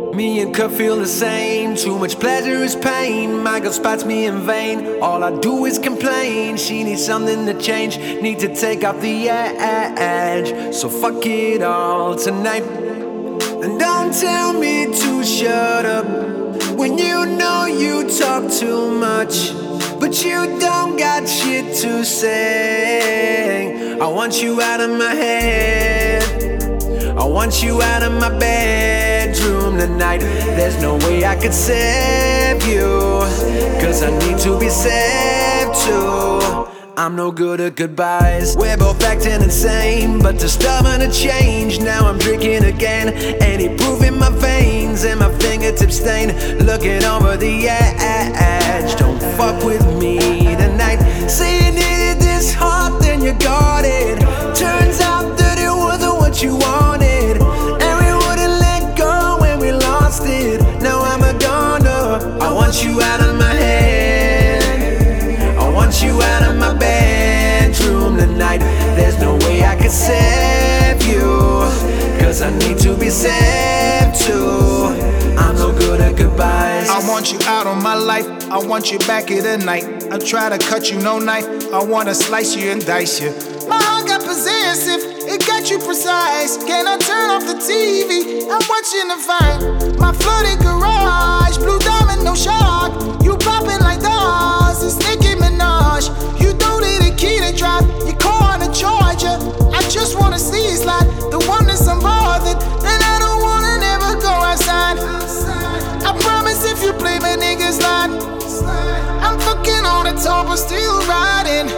Me and Kurt feel the same. Too much pleasure is pain. My girl spots me in vain. All I do is complain. She needs something to change. Need to take off the edge. So fuck it all tonight. And don't tell me to shut up when you know you talk too much, but you don't got shit to say. I want you out of my head. I want you out of my bedroom tonight. There's no way I could save you, cause I need to be saved too. I'm no good at goodbyes. We're both acting insane, but they're stubborn to change. Now I'm drinking again, any proof in my veins and my fingertips stain. Looking over the edge. Don't fuck with me tonight. Say you needed this hard, then you got it. Turns out that it wasn't what you wanted, and we wouldn't let go when we lost it. Now I'm a goner. I want you out of my head. I want you out of my bedroom tonight. There's no way I could save you, cause I need to be saved too. I'm no good at goodbyes. I want you out of my life. I want you back in the night. I try to cut you, no knife. I wanna slice you and dice you. My heart got possessive, it got you precise. Can I turn off the TV? I'm watching the fight. My flooded garage, blue diamond, no shark. You popping like dolls, it's Nicki Minaj. You don't need a key to drive your car on a charger. I just wanna see it slide, the one that's unbothered. And I don't wanna never go outside. I promise if you play my niggas line, I'm fucking on the top, but still riding.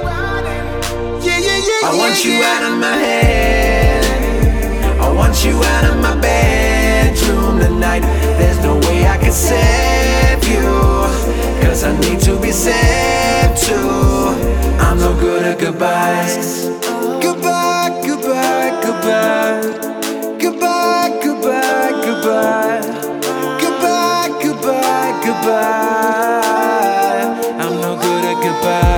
I want you out of my head. I want you out of my bedroom tonight. There's no way I could save you, cause I need to be saved too. I'm no good at goodbyes. Goodbye, goodbye, goodbye. Goodbye, goodbye, goodbye. Goodbye, goodbye, goodbye. I'm no good at goodbye.